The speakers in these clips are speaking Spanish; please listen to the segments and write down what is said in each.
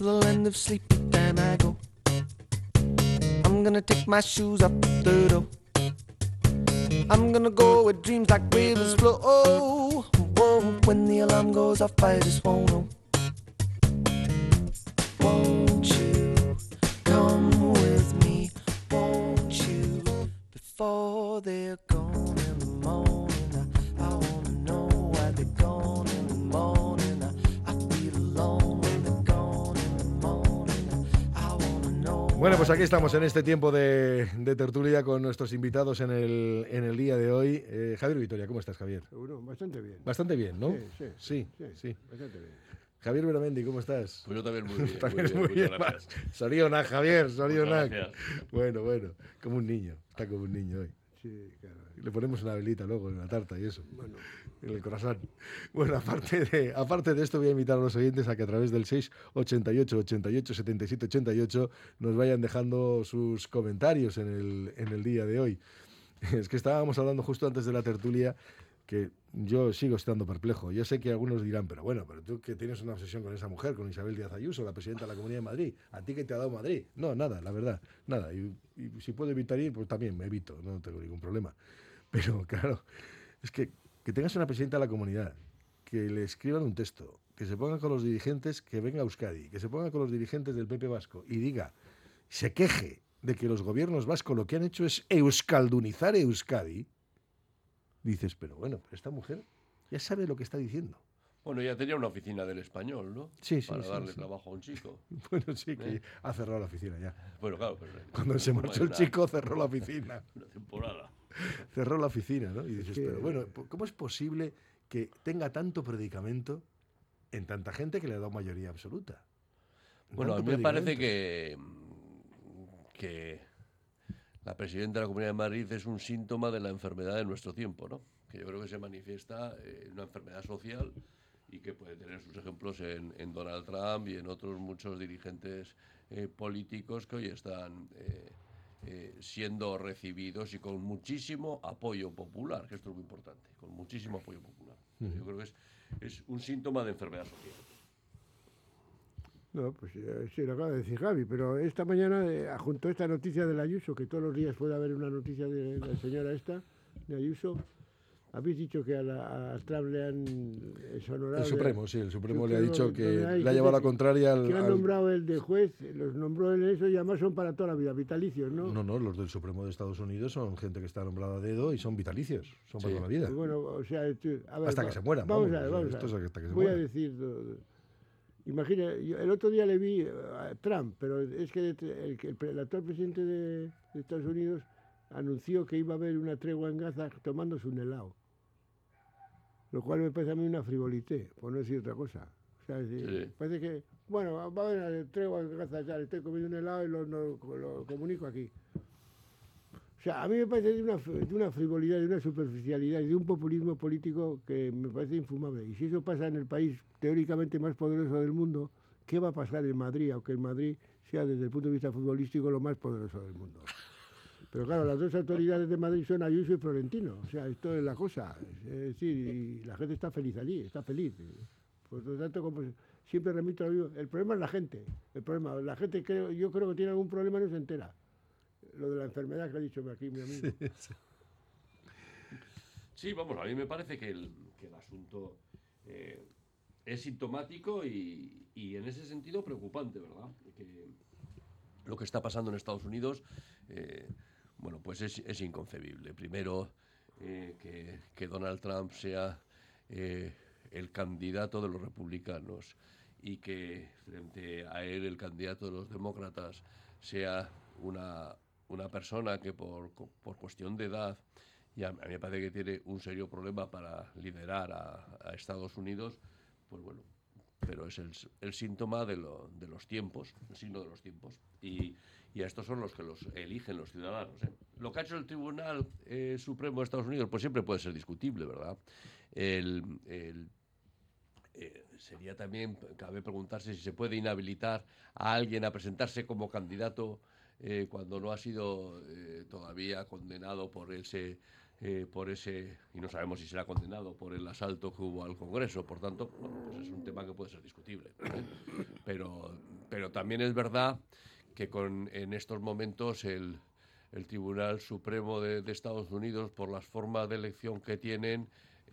till the end of sleepy time I go. I'm gonna take my shoes off the door. I'm gonna go where dreams like rivers flow. Whoa, when the alarm goes off, I just won't know. Won't you come with me? Won't you? Before they're gone in the morning, I wanna know why they're gone in the morning. I feel alone when they're gone in the morning. I wanna know. Bueno, pues aquí estamos en este tiempo de tertulia con nuestros invitados en el día de hoy. Javier Vitoria, ¿cómo estás, Javier? Bueno, bastante bien. Bastante bien, ¿no? Sí. Bastante bien. Javier Beramendi, ¿cómo estás? Pues yo también muy bien. También muy bien. Sorionak, Javier, Sorionak. Bueno, como un niño. Está como un niño hoy. Sí, claro. Le ponemos una velita luego en la tarta y eso. Bueno. En el corazón. Bueno, aparte de esto, voy a invitar a los oyentes a que a través del 688 88 77 88 nos vayan dejando sus comentarios en el día de hoy. Es que estábamos hablando justo antes de la tertulia que yo sigo estando perplejo. Yo sé que algunos dirán, pero tú que tienes una obsesión con esa mujer, con Isabel Díaz Ayuso, la presidenta de la Comunidad de Madrid, ¿a ti qué te ha dado Madrid? No, nada, la verdad, nada. Y si puedo evitar ir, pues también me evito, no tengo ningún problema. Pero claro, es que tengas una presidenta de la comunidad, que le escriban un texto, que se ponga con los dirigentes, que venga a Euskadi, que se ponga con los dirigentes del PP vasco y diga, se queje de que los gobiernos vascos lo que han hecho es euskaldunizar Euskadi, dices, pero esta mujer ya sabe lo que está diciendo. Bueno, ya tenía una oficina del Español, ¿no? Sí. Para darle trabajo a un chico. Bueno, sí, que ha cerrado la oficina ya. Bueno, claro. Pero cuando se marchó el chico, cerró la oficina. Una temporada. Cerró la oficina, ¿no? Y dices, pero ¿cómo es posible que tenga tanto predicamento en tanta gente que le ha dado mayoría absoluta? Bueno, a mí me parece que la presidenta de la Comunidad de Madrid es un síntoma de la enfermedad de nuestro tiempo, ¿no? Que yo creo que se manifiesta en una enfermedad social y que puede tener sus ejemplos en Donald Trump y en otros muchos dirigentes políticos que hoy están siendo recibidos y con muchísimo apoyo popular, que esto es muy importante, con muchísimo apoyo popular. Yo creo que es un síntoma de enfermedad social. No, pues sí, lo acaba de decir Javi, pero esta mañana, junto a esta noticia de Ayuso, que todos los días puede haber una noticia de la señora esta, de Ayuso, habéis dicho que a Trump le han exonerado. El Supremo le ha dicho que le ha llevado la contraria al... Que han nombrado el de juez, los nombró en eso y además son para toda la vida, vitalicios, ¿no? No, los del Supremo de Estados Unidos son gente que está nombrada a dedo y son vitalicios, son para toda la vida. Bueno, o sea, a ver, hasta que se mueran. Vamos a ver. Voy a decir... Imagina, el otro día le vi a Trump, pero es que el actual presidente de Estados Unidos anunció que iba a haber una tregua en Gaza tomándose un helado. Lo cual me parece a mí una frivolité, por no decir otra cosa. O sea, parece que, va a haber una tregua en Gaza, ya estoy comiendo un helado y lo comunico aquí. O sea, a mí me parece de una frivolidad, de una superficialidad y de un populismo político que me parece infumable. Y si eso pasa en el país teóricamente más poderoso del mundo, ¿qué va a pasar en Madrid? Aunque en Madrid sea desde el punto de vista futbolístico lo más poderoso del mundo. Pero claro, las dos autoridades de Madrid son Ayuso y Florentino. O sea, esto es la cosa. Es decir, y la gente está feliz allí, está feliz. Por lo tanto, como siempre remito a lo mismo, el problema es la gente. La gente yo creo que tiene algún problema y no se entera. Lo de la enfermedad que ha dicho aquí mi amigo. Sí, vamos, a mí me parece que el asunto es sintomático y en ese sentido preocupante, ¿verdad? Que lo que está pasando en Estados Unidos, pues es inconcebible. Primero, que Donald Trump sea el candidato de los republicanos y que frente a él el candidato de los demócratas sea una persona que por cuestión de edad, y a mí me parece que tiene un serio problema para liderar a Estados Unidos, pues bueno, pero es el síntoma de los tiempos, el signo de los tiempos. Y a estos son los que los eligen los ciudadanos, ¿eh? Lo que ha hecho el Tribunal Supremo de Estados Unidos, pues siempre puede ser discutible, ¿verdad? Sería también, cabe preguntarse si se puede inhabilitar a alguien a presentarse como candidato cuando no ha sido todavía condenado por ese por ese, y no sabemos si será condenado por el asalto que hubo al Congreso. Por tanto, bueno, pues es un tema que puede ser discutible, ¿eh? Pero también es verdad que en estos momentos el Tribunal Supremo de Estados Unidos, por las formas de elección que tienen,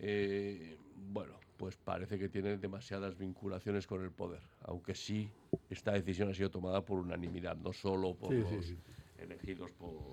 bueno, pues parece que tiene demasiadas vinculaciones con el poder, aunque sí esta decisión ha sido tomada por unanimidad, no solo por los elegidos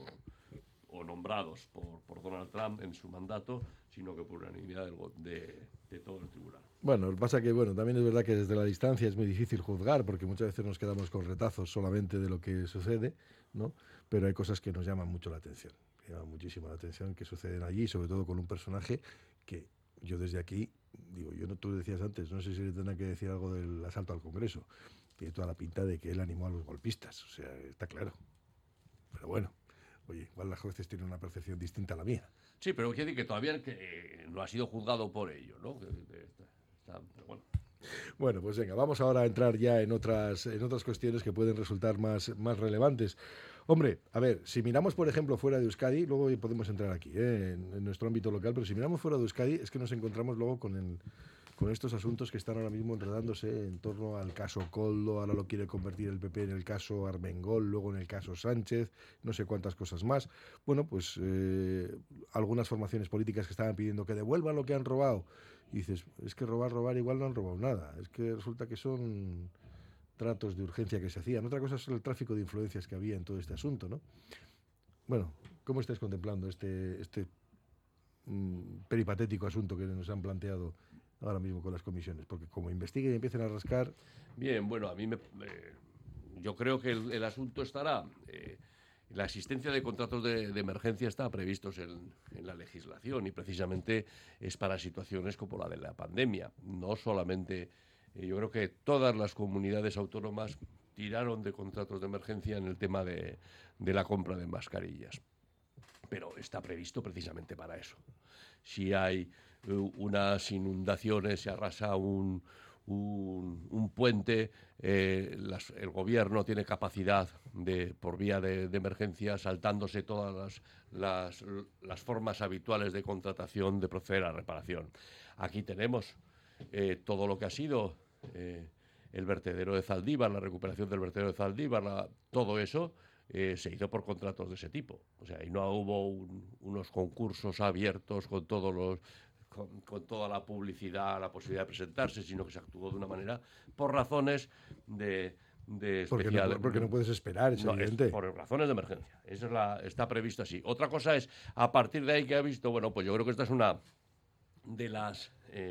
o nombrados por Donald Trump en su mandato, sino que por unanimidad de todo el tribunal. Bueno, lo que pasa que también es verdad que desde la distancia es muy difícil juzgar, porque muchas veces nos quedamos con retazos solamente de lo que sucede, ¿no? Pero hay cosas que nos llaman mucho la atención, que llaman muchísimo la atención, que suceden allí, sobre todo con un personaje que yo desde aquí, digo, tú decías antes, no sé si le tendrán que decir algo del asalto al Congreso, tiene toda la pinta de que él animó a los golpistas, o sea, está claro. Pero bueno, oye, igual las jueces tienen una percepción distinta a la mía. Sí, pero quiere decir que todavía no ha sido juzgado por ello, ¿no? Pero bueno. Bueno, pues venga, vamos ahora a entrar ya en otras cuestiones que pueden resultar más relevantes. Hombre, a ver, si miramos, por ejemplo, fuera de Euskadi, luego podemos entrar aquí, en nuestro ámbito local, pero si miramos fuera de Euskadi es que nos encontramos luego con estos asuntos que están ahora mismo enredándose en torno al caso Koldo. Ahora lo quiere convertir el PP en el caso Armengol, luego en el caso Sánchez, no sé cuántas cosas más. Bueno, pues algunas formaciones políticas que estaban pidiendo que devuelvan lo que han robado. Y dices, es que robar, igual no han robado nada. Es que resulta que son tratos de urgencia que se hacían. Otra cosa es el tráfico de influencias que había en todo este asunto, ¿no? Bueno, ¿cómo estáis contemplando este peripatético asunto que nos han planteado ahora mismo con las comisiones? Porque como investiguen y empiecen a rascar... Bien, bueno, a mí yo creo que el asunto estará... la existencia de contratos de emergencia está previstos en la legislación y precisamente es para situaciones como la de la pandemia. No solamente... yo creo que todas las comunidades autónomas tiraron de contratos de emergencia en el tema de la compra de mascarillas. Pero está previsto precisamente para eso. Si hay unas inundaciones, se arrasa un puente, el gobierno tiene capacidad por vía de emergencia, saltándose todas las formas habituales de contratación, de proceder a reparación. Aquí tenemos todo lo que ha sido el vertedero de Zaldívar, la recuperación del vertedero de Zaldívar, todo eso se hizo por contratos de ese tipo. O sea, y no hubo unos concursos abiertos con todos los... Con toda la publicidad, la posibilidad de presentarse, sino que se actuó de una manera por razones de especial... Porque no puedes esperar, es evidente. Por razones de emergencia. Está previsto así. Otra cosa es, a partir de ahí que ha visto, bueno, pues yo creo que esta es una de las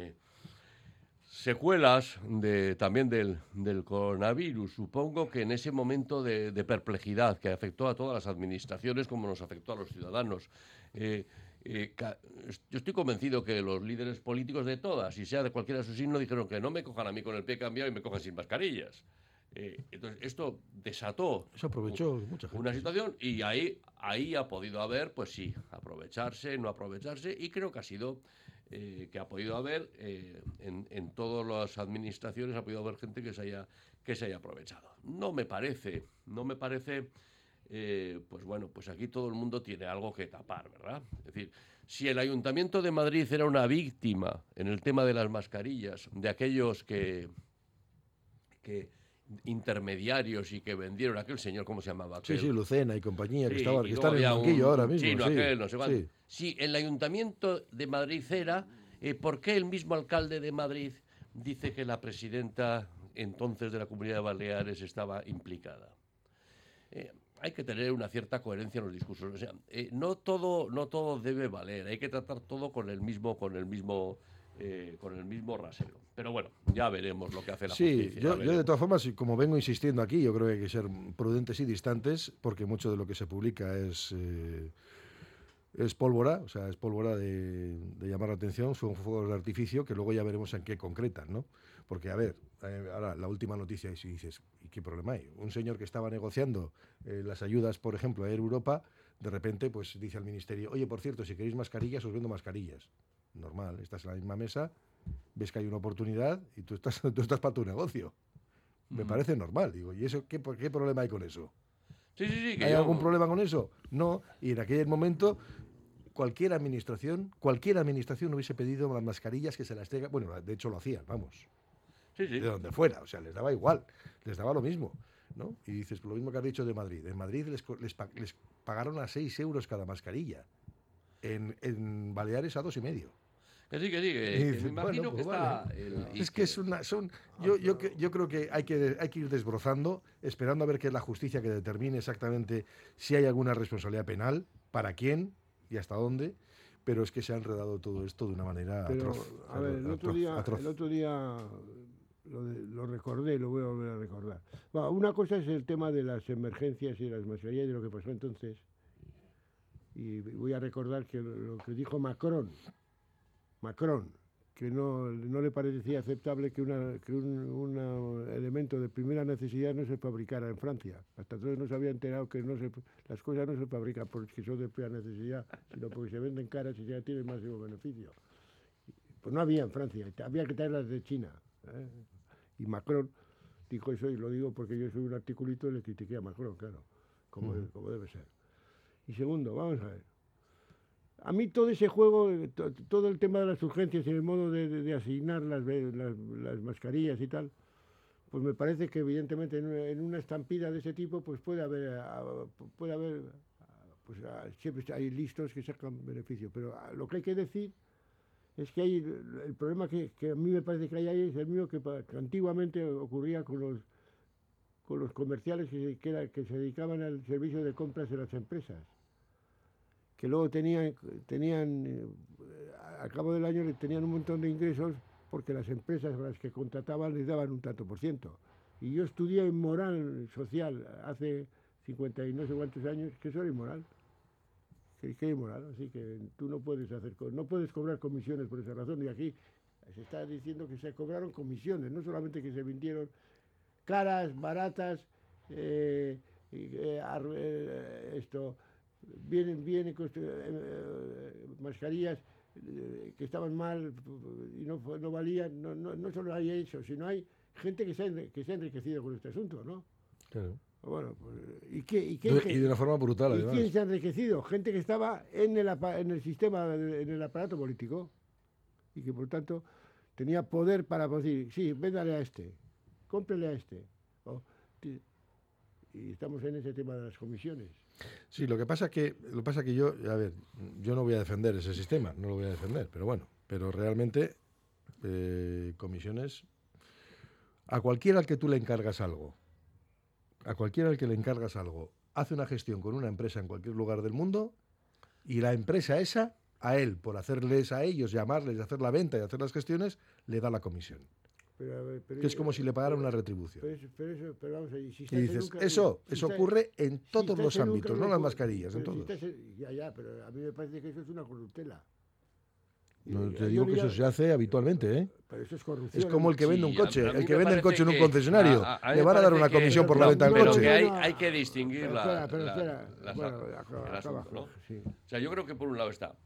secuelas también del coronavirus. Supongo que en ese momento de perplejidad que afectó a todas las administraciones como nos afectó a los ciudadanos, yo estoy convencido que los líderes políticos de todas, y sea de cualquiera de su signo, dijeron que no me cojan a mí con el pie cambiado y me cojan sin mascarillas. Entonces, esto desató Eso aprovechó mucha gente, una situación y ahí ha podido haber, pues sí, aprovecharse, no aprovecharse, y creo que ha sido... que ha podido haber en todas las administraciones, ha podido haber gente que se haya aprovechado. No me parece, pues bueno, pues aquí todo el mundo tiene algo que tapar, ¿verdad? Es decir, si el Ayuntamiento de Madrid era una víctima en el tema de las mascarillas, de aquellos que intermediarios y que vendieron, aquel señor, ¿cómo se llamaba? Sí, Lucena y compañía, que Sí, están y en luego el había banquillo ahora mismo. chino, Sí, aquel, no sé cuánto. sí. Si el Ayuntamiento de Madrid era, ¿por qué el mismo alcalde de Madrid dice que la presidenta entonces de la Comunidad de Baleares estaba implicada? Hay que tener una cierta coherencia en los discursos. O sea, no todo debe valer. Hay que tratar todo con el mismo rasero. Pero bueno, ya veremos lo que hace la justicia. Sí, yo de todas formas, como vengo insistiendo aquí, yo creo que hay que ser prudentes y distantes, porque mucho de lo que se publica es pólvora, o sea, es pólvora de llamar la atención, son fuegos de artificio que luego ya veremos en qué concretan, ¿no? Porque, a ver, ahora la última noticia es, y dices, ¿y qué problema hay? Un señor que estaba negociando las ayudas, por ejemplo, a Air Europa, de repente, pues dice al ministerio, oye, por cierto, si queréis mascarillas, os vendo mascarillas. Normal, estás en la misma mesa, ves que hay una oportunidad y tú estás para tu negocio. Me parece normal, digo, ¿y eso qué problema hay con eso? Sí. ¿Hay algún problema con eso? No, y en aquel momento cualquier administración hubiese pedido las mascarillas que se las traiga. Bueno, de hecho lo hacían, vamos. Sí, sí. De donde fuera, o sea, les daba igual, les daba lo mismo, ¿no? Y dices, lo mismo que has dicho de Madrid. En Madrid les pagaron a 6 euros cada mascarilla. En Baleares a 2,5. Que sí, que me imagino que está... Es que yo creo que hay que ir desbrozando, esperando a ver qué es la justicia que determine exactamente si hay alguna responsabilidad penal, para quién y hasta dónde, pero es que se ha enredado todo esto de una manera atroz. A ver, el otro día lo recordé, lo voy a volver a recordar. Bueno, una cosa es el tema de las emergencias y las mascarillas y de lo que pasó entonces. Y voy a recordar que lo que dijo Macron, que no le parecía aceptable que un elemento de primera necesidad no se fabricara en Francia. Hasta entonces no se había enterado que las cosas no se fabrican porque son de primera necesidad, sino porque se venden caras y ya tienen máximo beneficio. Pues no había en Francia, había que traerlas de China. Y Macron dijo eso, y lo digo porque yo soy un articulito y le critiqué a Macron, claro, como debe ser. Y segundo, vamos a ver. A mí todo ese juego, todo el tema de las urgencias y el modo de asignar las mascarillas y tal, pues me parece que evidentemente en una estampida de ese tipo pues puede haber pues siempre hay listos que sacan beneficio. Pero lo que hay que decir es que hay el problema que a mí me parece que hay ahí es el mío que antiguamente ocurría con los comerciales que se dedicaban al servicio de compras de las empresas, que luego tenían al cabo del año tenían un montón de ingresos porque las empresas a las que contrataban les daban un tanto por ciento. Y yo estudié en moral social hace 50 y no sé cuántos años, que eso era inmoral. Que es inmoral, así que tú no puedes cobrar comisiones por esa razón. Y aquí se está diciendo que se cobraron comisiones, no solamente que se vendieron caras, baratas, mascarillas que estaban mal y no valían. No solo hay eso, sino hay gente que se ha enriquecido con este asunto, ¿no? Claro. Bueno, pues, y de una forma brutal, ¿y además. quién se ha enriquecido? Gente que estaba en el sistema, en el aparato político, y que por tanto tenía poder para decir, sí, véndale a este, cómprele a este. Y estamos en ese tema de las comisiones. Sí, lo que pasa que yo no voy a defender ese sistema, no lo voy a defender, pero realmente comisiones a cualquiera al que tú le encargas algo. Hace una gestión con una empresa en cualquier lugar del mundo y la empresa esa, a él, por hacerles a ellos, llamarles, hacer la venta y hacer las gestiones, le da la comisión. Que es como si le pagaran una retribución. Pero vamos a ver, y dices, eso ocurre en todos los ámbitos, no las mascarillas, en todos. Pero a mí me parece que eso es una corruptela. No, te digo que eso se hace habitualmente, ¿eh? Pero eso es corrupción. Es como el que vende un coche. El que vende el coche en un que concesionario. Le van a dar una comisión por la venta del pero coche. Que hay que distinguir el asunto, ¿no? Sí. O sea, yo creo que por un lado está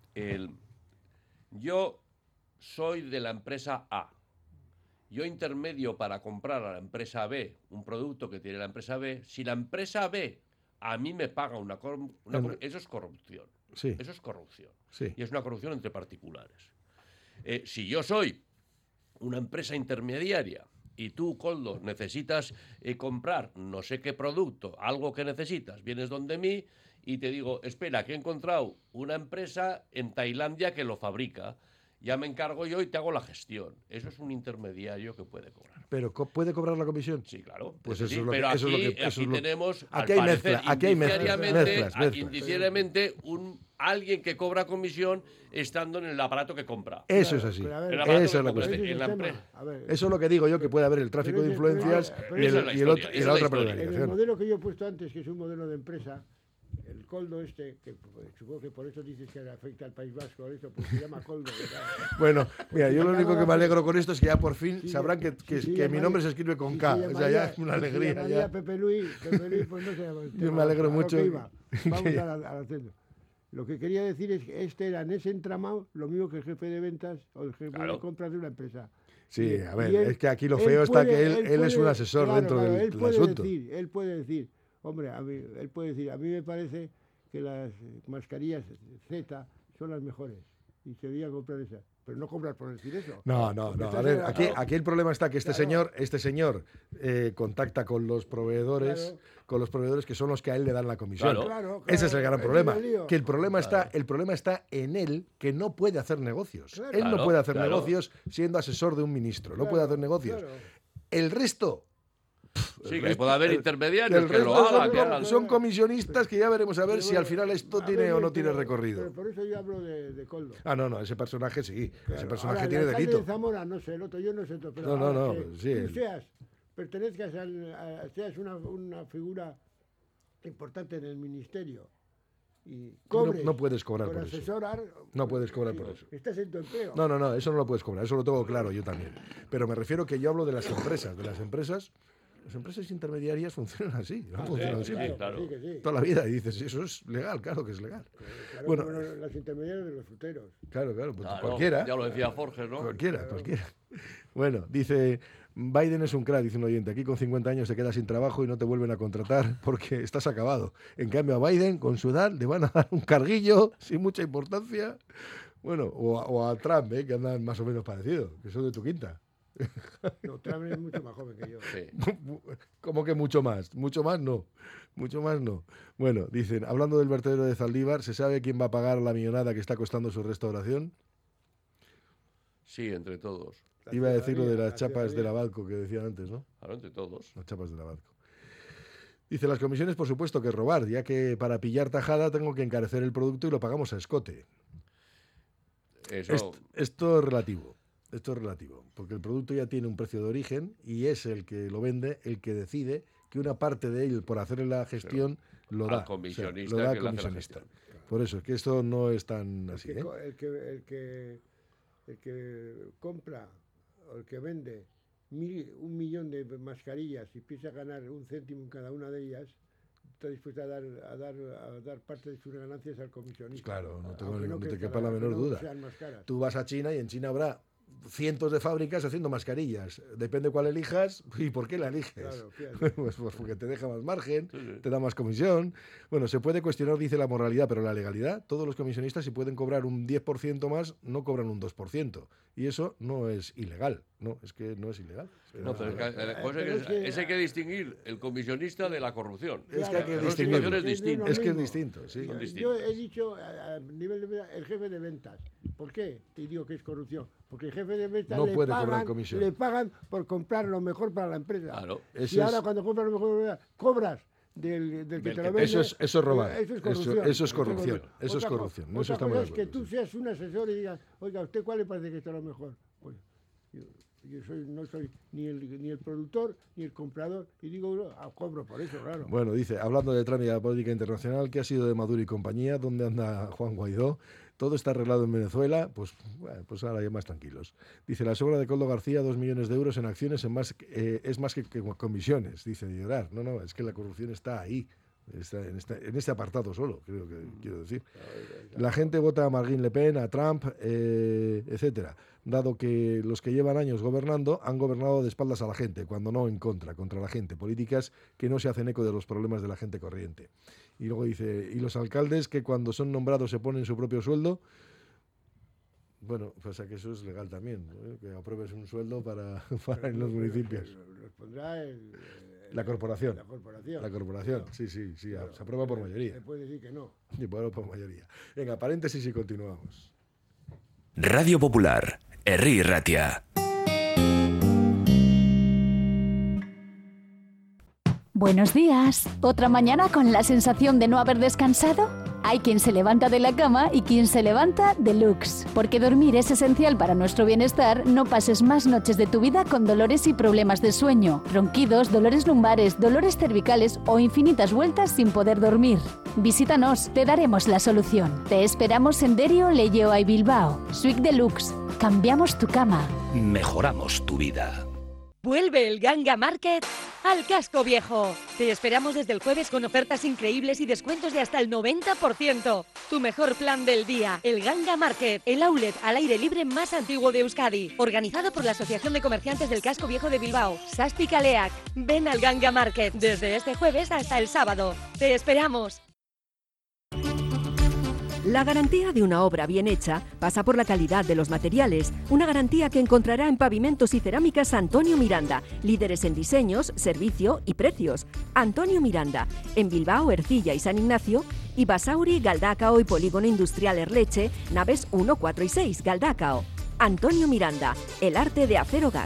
yo soy de la empresa A. Yo intermedio para comprar a la empresa B un producto que tiene la empresa B. Si la empresa B a mí me paga eso es corrupción. Sí. Eso es corrupción. Sí. Y es una corrupción entre particulares. Si yo soy una empresa intermediaria y tú, Koldo, necesitas comprar no sé qué producto, algo que necesitas, vienes donde mí y te digo, espera, que he encontrado una empresa en Tailandia que lo fabrica. Ya me encargo yo y te hago la gestión. Eso es un intermediario que puede cobrar. ¿Pero puede cobrar la comisión? Sí, claro. Pues sí, eso es lo pero que, aquí tenemos, aquí hay mezcla, indiciariamente alguien que cobra comisión estando en el aparato que compra. Eso es así. Eso es la cuestión. Eso es lo que digo yo, que puede haber el tráfico de influencias y la otra prevaricación. En el modelo que yo he puesto antes, que es un modelo de empresa, el Koldo que supongo que por eso dices que afecta al País Vasco, eso, pues se llama Koldo. Bueno, mira, yo lo único que me alegro con esto es que ya por fin sabrán que mi nombre se escribe con K. O sea, ya es una alegría. Ya. Pepe Luis, pues no sé. Yo me alegro mucho. Vamos al centro. Lo que quería decir es que era en ese entramado lo mismo que el jefe de ventas o el jefe de compras de una empresa. Sí, a ver, es que aquí lo feo está que él es un asesor dentro del asunto. Él puede decir, hombre, a mí me parece que las mascarillas Z son las mejores y se debía comprar esas. Pero no comprar por decir eso. No. A ver, aquí el problema está que este señor contacta con los proveedores, que son los que a él le dan la comisión. Claro, ese es el gran problema. Que el problema Claro. está en él, que no puede hacer negocios. Claro. Él no puede hacer Claro. negocios siendo asesor de un ministro. No puede hacer negocios. Claro. El resto. Sí, que puede haber intermediarios que lo hagan. Son comisionistas que ya veremos a ver Pero si al bueno, final esto a tiene ver, o no tiene pero recorrido. por eso yo hablo de Coldo. No, ese personaje sí. Claro. Ese personaje Ahora, tiene el alcalde delito. de Zamora, no sé, el otro, yo no sé, pero No, ahora que sí. tú pertenezcas seas una figura importante en el ministerio y cobres No puedes cobrar por por eso. asesorar. No puedes cobrar por eso. Estás en tu empleo. No, eso no lo puedes cobrar, eso lo tengo claro yo también. Pero me refiero que yo hablo de las empresas. Las empresas intermediarias funcionan así. ¿No? Funcionan así. claro. Sí, que sí. Toda la vida. Y dices, eso es legal, claro que es legal. Claro, Bueno, como las intermediarias de los fruteros. Claro, pues Claro, cualquiera. Ya lo decía Forges, ¿no? Cualquiera. Bueno, dice, Biden es un crack, dice un oyente. Aquí con 50 años te quedas sin trabajo y no te vuelven a contratar porque estás acabado. En cambio a Biden, con su edad, le van a dar un carguillo sin mucha importancia. Bueno, o a Trump, que andan más o menos parecidos, que son de tu quinta. No, Trump es mucho más joven que yo. Sí. ¿Cómo que mucho más? Mucho más no. Bueno, dicen, hablando del vertedero de Zaldívar, ¿se sabe quién va a pagar la millonada que está costando su restauración? Sí, entre todos. Iba a decir lo de las la chapas de ciudadanía. la Balco que decían antes, ¿no? Claro, entre todos. Las chapas de la Balco. Dice, las comisiones por supuesto que robar, ya que para pillar tajada tengo que encarecer el producto y lo pagamos a escote. Eso, Esto es relativo, porque el producto ya tiene un precio de origen y es el que lo vende, el que decide que una parte de él, por hacerle la gestión, lo al da. comisionista lo da que al le hace la comisionista. gestión. Por eso, es que esto no es tan así. El que compra o el que vende 1 millón de mascarillas y piensa ganar 1 céntimo en cada una de ellas, está dispuesto a dar parte de sus ganancias al comisionista. Claro, no Aunque te quepa la menor duda. sean más caras. Tú vas a China y en China habrá cientos de fábricas haciendo mascarillas. Depende cuál elijas y por qué la eliges. Claro, fíjate. Pues porque te deja más margen, Sí. te da más comisión. Bueno, se puede cuestionar, dice, la moralidad, pero la legalidad, todos los comisionistas, si pueden cobrar un 10% más, no cobran un 2%. Y eso no es ilegal. No, es que no es ilegal. No, pero es que hay que distinguir el comisionista de la corrupción. Es que hay que Son distinguirlo. situaciones distintas. Es que es mismo. distinto, sí. Son Yo distintos. he dicho a nivel de el jefe de ventas. ¿Por qué? Te digo que es corrupción. Porque el jefe de ventas No puede cobrar comisión. le pagan por comprar lo mejor para la empresa. Claro. Y ahora cuando compras lo mejor, cobras del que te lo vende. Eso es robar. Eso es corrupción. Eso es corrupción. Eso es Otra corrupción. cosa Eso estamos de es que acuerdo, tú sí. seas un asesor y digas, oiga, ¿a usted cuál le parece que está lo mejor? Pues, yo no soy ni el productor ni el comprador y digo, cobro por eso, claro. Bueno, dice, hablando de Trump y de la política internacional, ¿qué ha sido de Maduro y compañía? ¿Dónde anda Juan Guaidó? ¿Todo está arreglado en Venezuela? Pues, bueno, pues ahora ya más tranquilos. Dice, la sobra de Coldo García, 2 millones de euros en acciones es más que comisiones. Dice, de llorar. No, es que la corrupción está ahí. Está en este apartado solo, creo que quiero decir. La gente vota a Marine Le Pen, a Trump, etcétera, dado que los que llevan años gobernando han gobernado de espaldas a la gente, cuando no en contra la gente. Políticas que no se hacen eco de los problemas de la gente corriente. Y luego dice, y los alcaldes que cuando son nombrados se ponen su propio sueldo. Bueno, pues a que eso es legal también, ¿no? Que apruebes un sueldo para en los municipios. Los pondrá La corporación. La corporación. La corporación, sí, Claro. se aprueba por mayoría. Se puede decir que no. Y por mayoría. Venga, paréntesis y continuamos. Radio Popular, Herri Ratia. Buenos días. ¿Otra mañana con la sensación de no haber descansado? Hay quien se levanta de la cama y quien se levanta deluxe. Porque dormir es esencial para nuestro bienestar. No pases más noches de tu vida con dolores y problemas de sueño, ronquidos, dolores lumbares, dolores cervicales o infinitas vueltas sin poder dormir. Visítanos, te daremos la solución. Te esperamos en Derio, Leioa y Bilbao. Suite Deluxe. Cambiamos tu cama. Mejoramos tu vida. Vuelve el Ganga Market al Casco Viejo. Te esperamos desde el jueves con ofertas increíbles y descuentos de hasta el 90%. Tu mejor plan del día, el Ganga Market, el outlet al aire libre más antiguo de Euskadi. Organizado por la Asociación de Comerciantes del Casco Viejo de Bilbao, Sasti Kaleak. Ven al Ganga Market desde este jueves hasta el sábado. Te esperamos. La garantía de una obra bien hecha pasa por la calidad de los materiales, una garantía que encontrará en Pavimentos y Cerámicas Antonio Miranda, líderes en diseños, servicio y precios. Antonio Miranda, en Bilbao, Ercilla y San Ignacio, y Basauri, Galdacao y Polígono Industrial Erleche, naves 1, 4 y 6, Galdacao. Antonio Miranda, el arte de hacer hogar.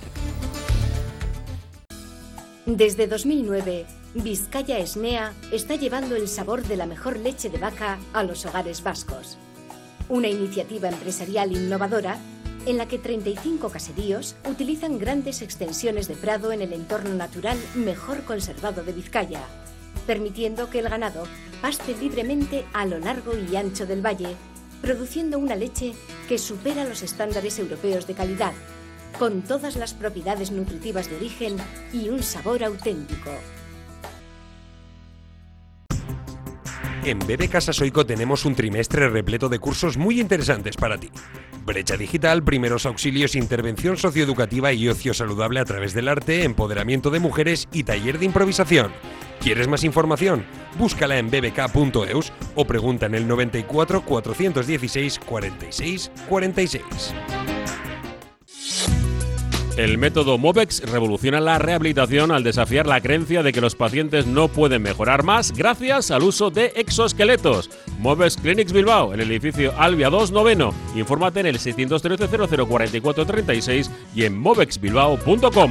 Desde 2009, Vizcaya Esnea está llevando el sabor de la mejor leche de vaca a los hogares vascos. Una iniciativa empresarial innovadora en la que 35 caseríos utilizan grandes extensiones de prado en el entorno natural mejor conservado de Vizcaya, permitiendo que el ganado paste libremente a lo largo y ancho del valle, produciendo una leche que supera los estándares europeos de calidad, con todas las propiedades nutritivas de origen y un sabor auténtico. En BB Casa Soico tenemos un trimestre repleto de cursos muy interesantes para ti. Brecha digital, primeros auxilios, intervención socioeducativa y ocio saludable a través del arte, empoderamiento de mujeres y taller de improvisación. ¿Quieres más información? Búscala en bbk.eus o pregunta en el 94 416 46 46. El método Movex revoluciona la rehabilitación al desafiar la creencia de que los pacientes no pueden mejorar más gracias al uso de exoesqueletos. Movex Clinics Bilbao, en el edificio Albia 2 Noveno. Infórmate en el 613 0044 36 y en movexbilbao.com.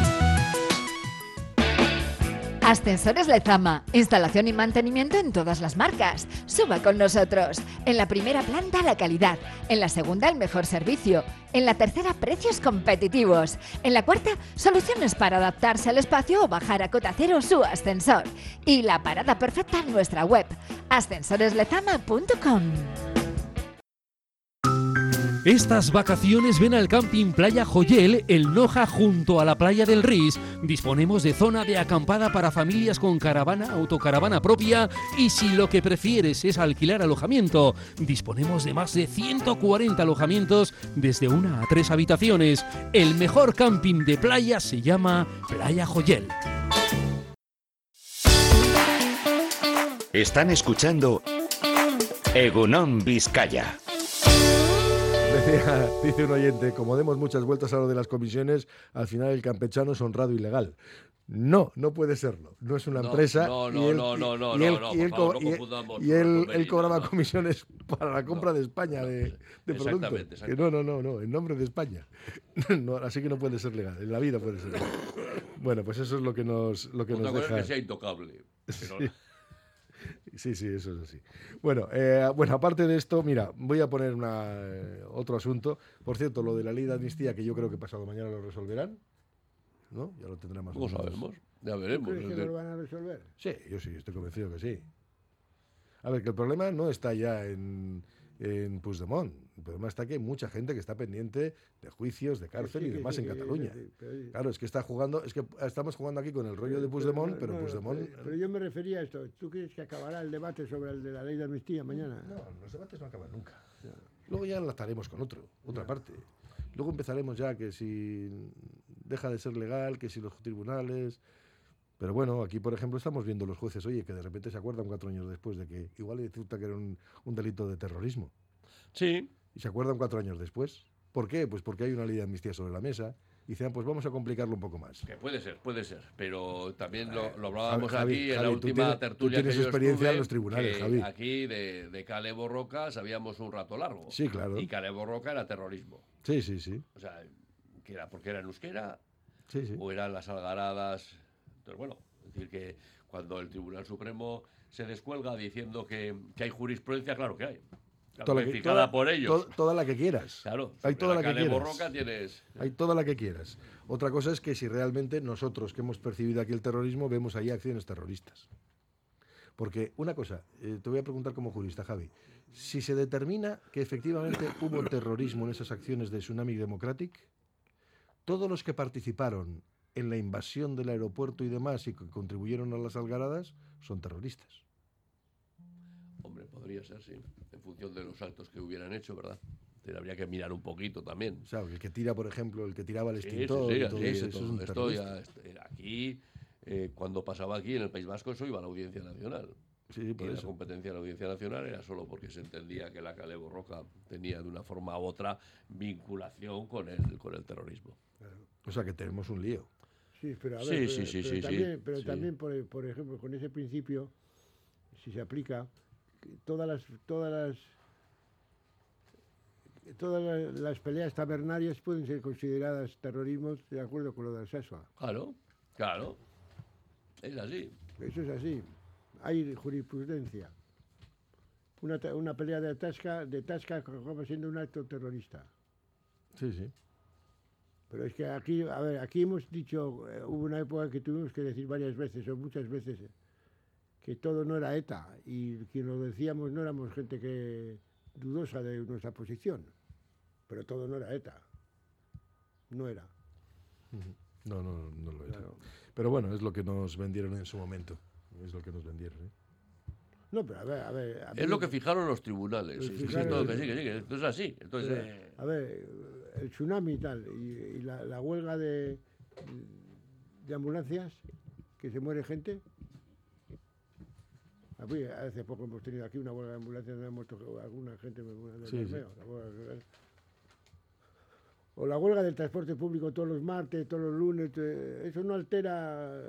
Ascensores Lezama, instalación y mantenimiento en todas las marcas. Suba con nosotros. En la primera planta la calidad, en la segunda el mejor servicio, en la tercera precios competitivos, en la cuarta soluciones para adaptarse al espacio o bajar a cota cero su ascensor. Y la parada perfecta en nuestra web, ascensoreslezama.com. Estas vacaciones ven al Camping Playa Joyel, el Noja, junto a la playa del Ris. Disponemos de zona de acampada para familias con caravana, autocaravana propia y si lo que prefieres es alquilar alojamiento, disponemos de más de 140 alojamientos desde 1 a 3 habitaciones. El mejor camping de playa se llama Playa Joyel. Están escuchando Egunon Vizcaya. Dice un oyente, como demos muchas vueltas a lo de las comisiones, al final el campechano es honrado y legal. No, no puede serlo. No es una empresa. Y él cobraba comisiones para la compra de España de productos. Que no, en nombre de España. No, así que no puede ser legal. En la vida puede ser legal. Bueno, pues eso es lo que nos deja. Es que sea intocable. Pero... Sí, eso es así. Bueno, aparte de esto, mira, voy a poner otro asunto. Por cierto, lo de la ley de amnistía, que yo creo que pasado mañana lo resolverán, ¿no? Ya lo tendremos. ¿Cómo sabemos? Ya veremos. ¿Crees que lo van a resolver? Sí, yo sí, estoy convencido que sí. A ver, que el problema no está ya en Puigdemont. El problema está que hay mucha gente que está pendiente de juicios, de cárcel y demás en Cataluña. Claro, es que estamos jugando aquí con el rollo de Puigdemont, pero Puigdemont... Pero yo me refería a esto. ¿Tú crees que acabará el debate sobre el de la ley de amnistía mañana? No, los debates no acaban nunca. Luego ya enlazaremos con otra parte. Luego empezaremos ya que si deja de ser legal, que si los tribunales... Pero bueno, aquí, por ejemplo, estamos viendo los jueces, oye, que de repente se acuerdan 4 años después de que igual resulta que era un delito de terrorismo. Sí. Y se acuerdan 4 años después. ¿Por qué? Pues porque hay una ley de amnistía sobre la mesa. Y dicen, pues vamos a complicarlo un poco más. Que puede ser. Pero también lo hablábamos Javi, aquí en la última tertulia tú tienes que yo experiencia estuve, en los tribunales, Javi. Aquí de Cale Borroca sabíamos un rato largo. Sí, claro. Y Cale Borroca era terrorismo. Sí. O sea, que era porque era en euskera sí. O eran las algaradas. Entonces, bueno, es decir que cuando el Tribunal Supremo se descuelga diciendo que hay jurisprudencia, claro que hay. Verificada por ellos. Toda la que quieras. Claro. Hay toda la que quieras. Borroca tienes... Hay toda la que quieras. Otra cosa es que si realmente nosotros que hemos percibido aquí el terrorismo vemos ahí acciones terroristas. Porque una cosa, te voy a preguntar como jurista, Javi. Si se determina que efectivamente hubo terrorismo en esas acciones de Tsunami Democratic, todos los que participaron en la invasión del aeropuerto y demás y que contribuyeron a las algaradas son terroristas. Hombre, podría ser, sí, en función de los actos que hubieran hecho, ¿verdad? Habría que mirar un poquito también. O sea, el que tira, por ejemplo, el que tiraba el extintor... eso es un aquí, cuando pasaba aquí en el País Vasco, eso iba a la Audiencia Nacional. Sí, por y eso. la competencia de la Audiencia Nacional era solo porque se entendía que la Kale Borroka tenía de una forma u otra vinculación con el terrorismo. O sea que tenemos un lío. Sí, pero a ver, Sí. también por ejemplo, con ese principio, si se aplica, todas las peleas tabernarias pueden ser consideradas terrorismos de acuerdo con lo de Alsasua. Claro. Es así. Eso es así. Hay jurisprudencia. Una pelea de tasca acaba siendo un acto terrorista. Sí. Pero es que aquí hemos dicho, hubo una época que tuvimos que decir varias veces o muchas veces que todo no era ETA, y quien lo decíamos no éramos gente que dudosa de nuestra posición, pero todo no era ETA. No era. No lo era. Claro. Pero bueno, es lo que nos vendieron en su momento. Es lo que nos vendieron, ¿eh? No, pero a ver... Es lo que fijaron los tribunales. Sí, que sí. Esto es así. Entonces, a ver, el tsunami y tal, y la huelga de ambulancias, que se muere gente. Hace poco hemos tenido aquí una huelga de ambulancias donde ha muerto alguna gente del Bermeo. O la huelga del transporte público todos los martes, todos los lunes. Eso no altera...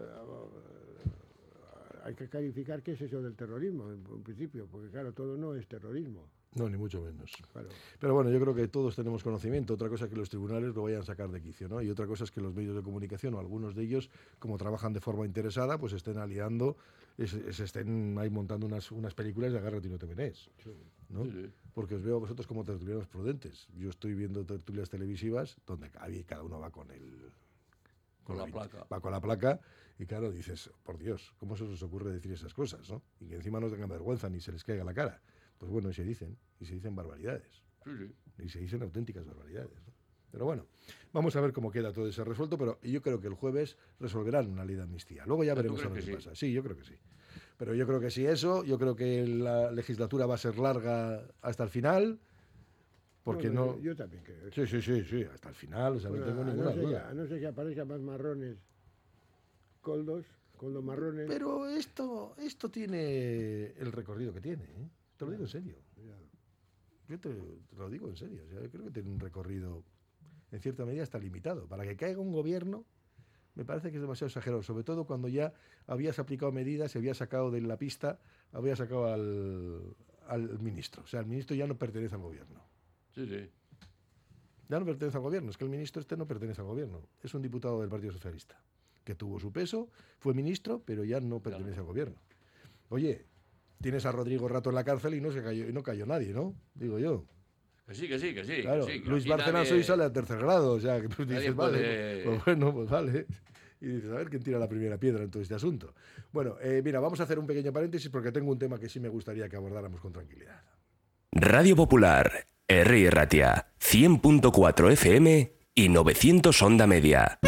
Hay que clarificar qué es eso del terrorismo, en principio, porque claro, todo no es terrorismo. No, ni mucho menos. Claro. Pero bueno, yo creo que todos tenemos conocimiento. Otra cosa es que los tribunales lo vayan a sacar de quicio, ¿no? Y otra cosa es que los medios de comunicación, o algunos de ellos, como trabajan de forma interesada, pues estén aliando, se estén ahí montando unas películas de agárrate y no te menes, ¿no? Sí. Porque os veo a vosotros como tertulianos prudentes. Yo estoy viendo tertulias televisivas donde cada uno va con la placa. Va con la placa y claro, dices, por Dios, ¿cómo se os ocurre decir esas cosas, no? Y que encima no tengan vergüenza ni se les caiga la cara. Pues bueno, y se dicen barbaridades. Sí. Y se dicen auténticas barbaridades, ¿no? Pero bueno, vamos a ver cómo queda todo eso resuelto, pero yo creo que el jueves resolverán una ley de amnistía. Luego ya veremos a ver qué pasa. Sí, yo creo que sí. Pero yo creo que sí yo creo que la legislatura va a ser larga hasta el final. Porque no... Yo también creo. Sí, hasta el final, o sea, no tengo ninguna duda. A no ser que aparezcan más marrones, coldos marrones. Pero esto tiene el recorrido que tiene, ¿eh? Te lo digo en serio. Yo te lo digo en serio. O sea, yo creo que tiene un recorrido, en cierta medida, hasta limitado. Para que caiga un gobierno, me parece que es demasiado exagerado. Sobre todo cuando ya habías aplicado medidas, se había sacado de la pista, había sacado al ministro. O sea, el ministro ya no pertenece al gobierno. Sí. Ya no pertenece al gobierno. Es que el ministro no pertenece al gobierno. Es un diputado del Partido Socialista, que tuvo su peso, fue ministro, pero ya no pertenece al gobierno. Oye, tienes a Rodrigo Rato en la cárcel y no cayó nadie, ¿no? Digo yo. Que sí. Claro, que Luis Bárcenas hoy sale a tercer grado, o sea, que pues dices, vale, pues vale. Y dices, a ver quién tira la primera piedra en todo este asunto. Bueno, mira, vamos a hacer un pequeño paréntesis porque tengo un tema que sí me gustaría que abordáramos con tranquilidad. Radio Popular, Herri Ratia, 100.4 FM y 900 onda media.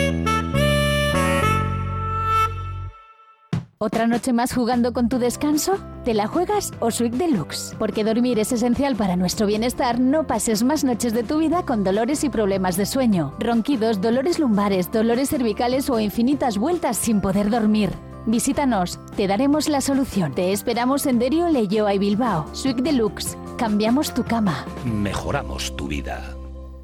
¿Otra noche más jugando con tu descanso? ¿Te la juegas o Swig Deluxe? Porque dormir es esencial para nuestro bienestar. No pases más noches de tu vida con dolores y problemas de sueño, ronquidos, dolores lumbares, dolores cervicales o infinitas vueltas sin poder dormir. Visítanos, te daremos la solución. Te esperamos en Derio, Leioa y Bilbao. Swig Deluxe. Cambiamos tu cama. Mejoramos tu vida.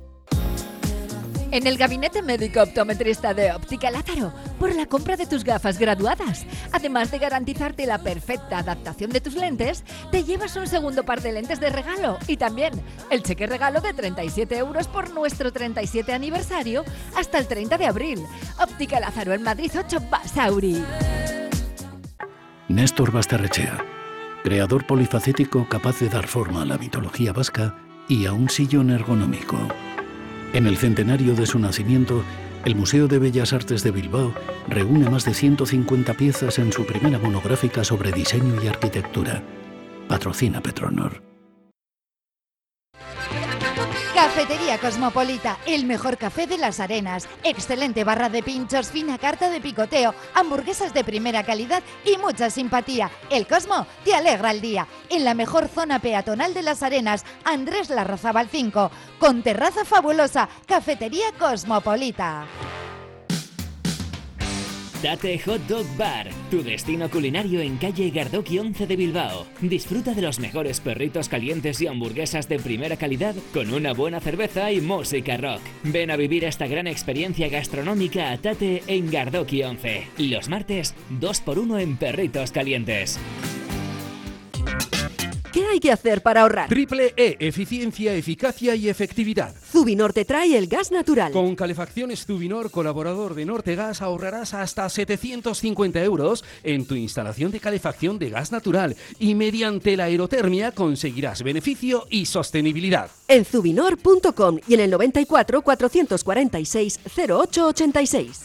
En el gabinete médico optometrista de Óptica Lázaro, por la compra de tus gafas graduadas, además de garantizarte la perfecta adaptación de tus lentes, te llevas un segundo par de lentes de regalo y también el cheque regalo de 37 € por nuestro 37 aniversario hasta el 30 de abril. Óptica Lázaro en Madrid 8, Basauri. Néstor Basterrechea, creador polifacético capaz de dar forma a la mitología vasca y a un sillón ergonómico. En el centenario de su nacimiento, el Museo de Bellas Artes de Bilbao reúne más de 150 piezas en su primera monográfica sobre diseño y arquitectura. Patrocina Petronor. Cafetería Cosmopolita, el mejor café de Las Arenas. Excelente barra de pinchos, fina carta de picoteo, hamburguesas de primera calidad y mucha simpatía. El Cosmo te alegra el día. En la mejor zona peatonal de Las Arenas, Andrés Larrazábal 5, con terraza fabulosa. Cafetería Cosmopolita. Tate Hot Dog Bar, tu destino culinario en calle Gardoqui 11 de Bilbao. Disfruta de los mejores perritos calientes y hamburguesas de primera calidad con una buena cerveza y música rock. Ven a vivir esta gran experiencia gastronómica a Tate en Gardoqui 11. Los martes, 2x1 en perritos calientes. ¿Qué hay que hacer para ahorrar? Triple E, eficiencia, eficacia y efectividad. Zubinor te trae el gas natural. Con Calefacciones Zubinor, colaborador de Nortegas, ahorrarás hasta 750 euros en tu instalación de calefacción de gas natural y mediante la aerotermia conseguirás beneficio y sostenibilidad. En zubinor.com y en el 94 446 0886.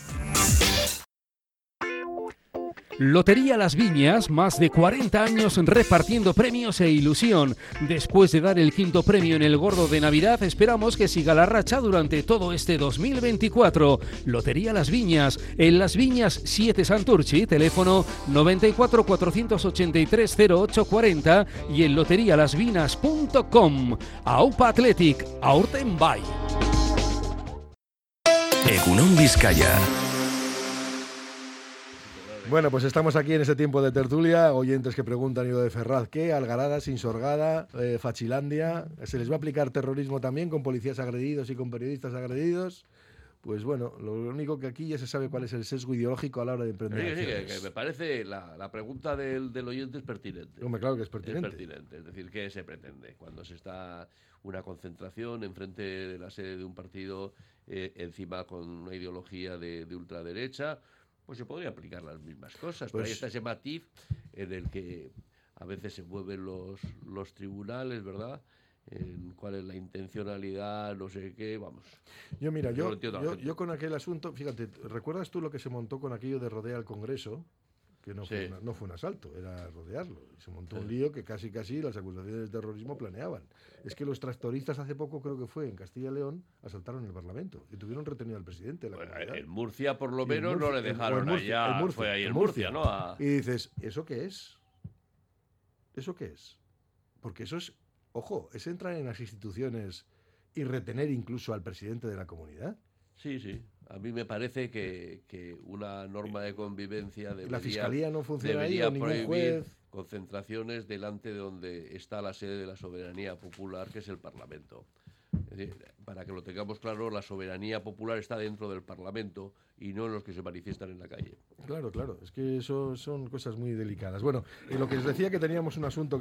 Lotería Las Viñas, más de 40 años repartiendo premios e ilusión. Después de dar el 5º premio en el Gordo de Navidad, esperamos que siga la racha durante todo este 2024. Lotería Las Viñas, en Las Viñas 7 Santurchi, teléfono 94 483 0840 y en loterialasvinas.com. Aupa Athletic, aurten bai. Egunon Vizcaya. Bueno, pues estamos aquí en este tiempo de tertulia. Oyentes que preguntan, Ido de Ferraz, ¿qué? Algarada, Sinsorgada, Fachilandia. ¿Se les va a aplicar terrorismo también con policías agredidos y con periodistas agredidos? Pues bueno, lo único que aquí ya se sabe cuál es el sesgo ideológico a la hora de emprender acciones. Que me parece la pregunta del oyente es pertinente. Hombre, claro que es pertinente. Es pertinente, es decir, ¿qué se pretende? Cuando se está una concentración enfrente de la sede de un partido, encima con una ideología de ultraderecha, pues se podría aplicar las mismas cosas. Pero ahí está ese matiz en el que a veces se mueven los tribunales, ¿verdad? En cuál es la intencionalidad, no sé qué, vamos. Yo con aquel asunto, fíjate, ¿recuerdas tú lo que se montó con aquello de rodear al Congreso? Que no fue un asalto, era rodearlo. Se montó un lío que casi las acusaciones de terrorismo planeaban. Es que los tractoristas hace poco, creo que fue en Castilla y León, asaltaron el Parlamento y tuvieron retenido al presidente de la comunidad. En Murcia, por lo menos, no le dejaron allá. Fue ahí en Murcia, ¿no? Y dices, ¿eso qué es? ¿Eso qué es? Porque eso es, ojo, es entrar en las instituciones y retener incluso al presidente de la comunidad. Sí. A mí me parece que una norma de convivencia debería, la Fiscalía no funciona ahí, o ningún juez. Concentraciones delante de donde está la sede de la soberanía popular, que es el Parlamento. Es decir, para que lo tengamos claro, la soberanía popular está dentro del Parlamento y no en los que se manifiestan en la calle. Claro, es que eso son cosas muy delicadas. Bueno, y lo que os decía que tenía un asunto,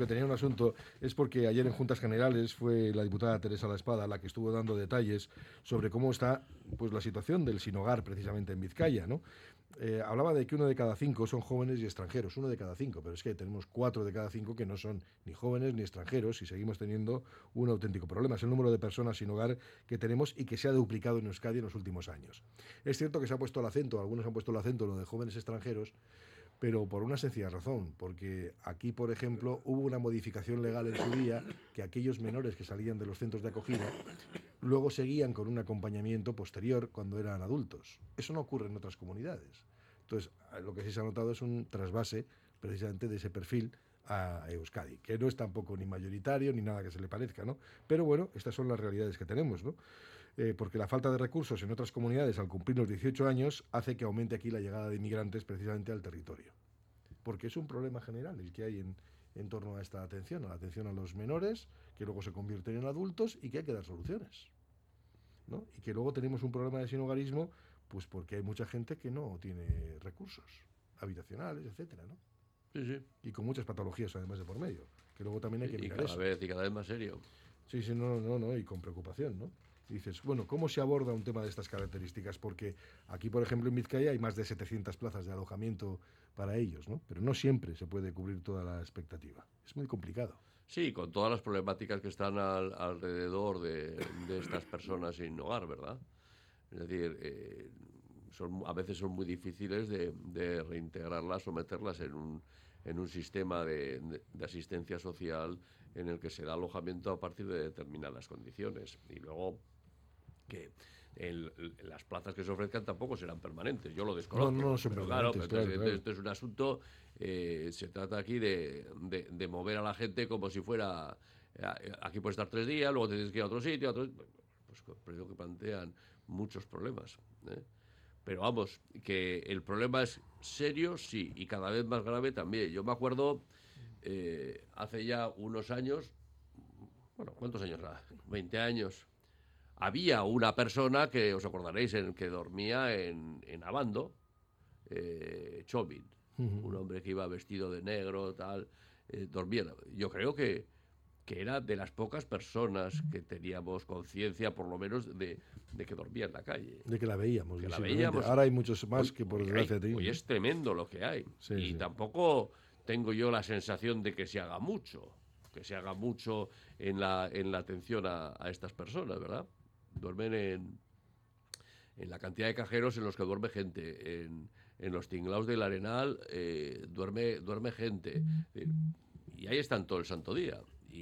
es porque ayer en Juntas Generales fue la diputada Teresa La Espada la que estuvo dando detalles sobre cómo está pues la situación del sin hogar precisamente en Vizcaya, ¿no? Hablaba de que 1 de cada 5 son jóvenes y extranjeros, 1 de cada 5, pero es que tenemos 4 de cada 5 que no son ni jóvenes ni extranjeros y seguimos teniendo un auténtico problema. Es el número de personas sin hogar que tenemos y que se ha duplicado en Euskadi en los últimos años. Es cierto que se ha puesto el acento, algunos han puesto el acento en lo de jóvenes extranjeros, pero por una sencilla razón, porque aquí, por ejemplo, hubo una modificación legal en su día que aquellos menores que salían de los centros de acogida luego seguían con un acompañamiento posterior cuando eran adultos. Eso no ocurre en otras comunidades. Entonces, lo que sí se ha notado es un trasvase precisamente de ese perfil a Euskadi, que no es tampoco ni mayoritario ni nada que se le parezca, ¿no? Pero bueno, estas son las realidades que tenemos, ¿no? Porque la falta de recursos en otras comunidades al cumplir los 18 años hace que aumente aquí la llegada de inmigrantes precisamente al territorio. Porque es un problema general el que hay en torno a esta atención, a la atención a los menores, que luego se convierten en adultos y que hay que dar soluciones, ¿no? Y que luego tenemos un problema de sinhogarismo, pues porque hay mucha gente que no tiene recursos habitacionales, etcétera, ¿no? Sí. Y con muchas patologías además de por medio, que luego también hay que mirar eso. Y cada vez más serio. Sí, no, y con preocupación, ¿no? Y dices, bueno, ¿cómo se aborda un tema de estas características? Porque aquí, por ejemplo, en Vizcaya hay más de 700 plazas de alojamiento para ellos, ¿no? Pero no siempre se puede cubrir toda la expectativa. Es muy complicado. Sí, con todas las problemáticas que están alrededor de estas personas sin hogar, ¿verdad? Es decir, a veces son muy difíciles de reintegrarlas o meterlas en un sistema de asistencia social en el que se da alojamiento a partir de determinadas condiciones. Y luego que las plazas que se ofrezcan tampoco serán permanentes, yo lo desconozco. No son permanentes, claro. Esto es un asunto, se trata aquí de mover a la gente como si fuera, aquí puedes estar 3 días, luego tienes que ir a otro sitio, pues creo que plantean muchos problemas, ¿eh? Pero vamos, que el problema es serio, sí, y cada vez más grave también. Yo me acuerdo, hace ya unos años, bueno, ¿cuántos años? 20 años. Había una persona que, os acordaréis, que dormía en Abando, Chauvin, un hombre que iba vestido de negro, tal, dormía. Yo creo que era de las pocas personas que teníamos conciencia, por lo menos, de que dormía en la calle. De que la veíamos. Que la veíamos. Ahora hay muchos más que por desgracia. Hoy es tremendo lo que hay. Sí, y sí. tampoco tengo yo la sensación de que se haga mucho. Que se haga mucho en la atención a estas personas, ¿verdad? Duermen en la cantidad de cajeros en los que duerme gente. En los tinglaos del Arenal duerme gente. Y ahí están todo el santo día.